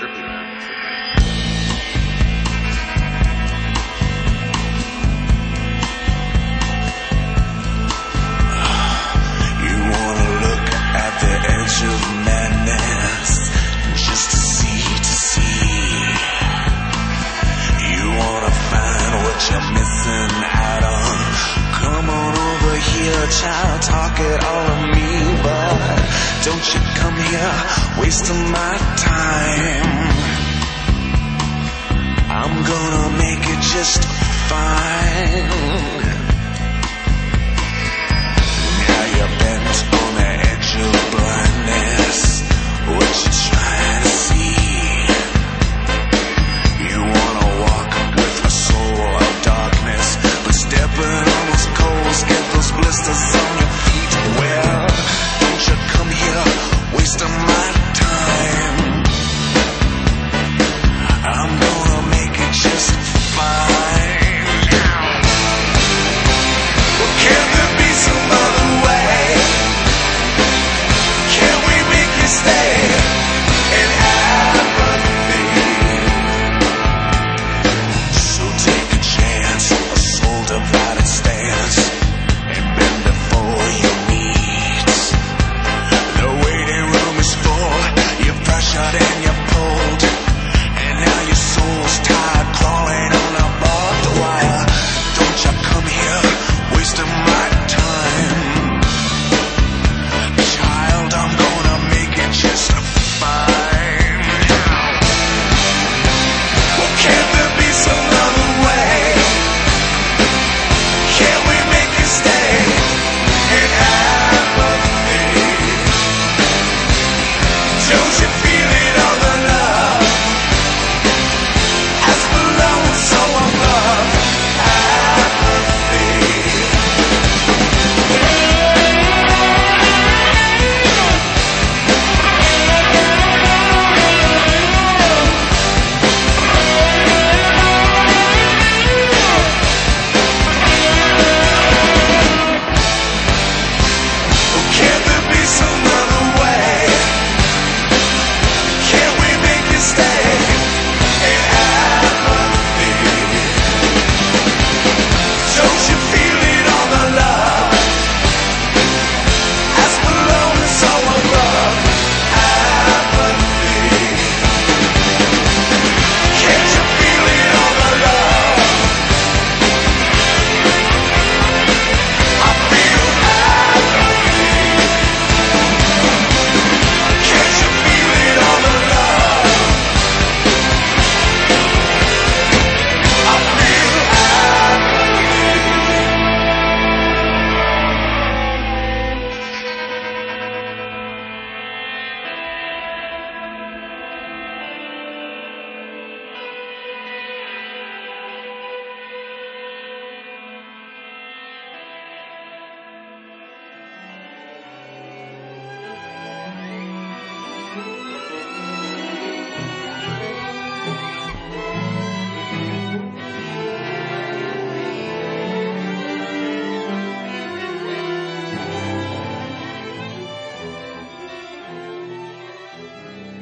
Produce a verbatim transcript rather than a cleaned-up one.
trippy, man. You wanna look at the edge of madness just to see, to see. You wanna find what you're missing out on. Come on over here, child, talk it all to me, but don't you come here wasting my time. I'm gonna make it just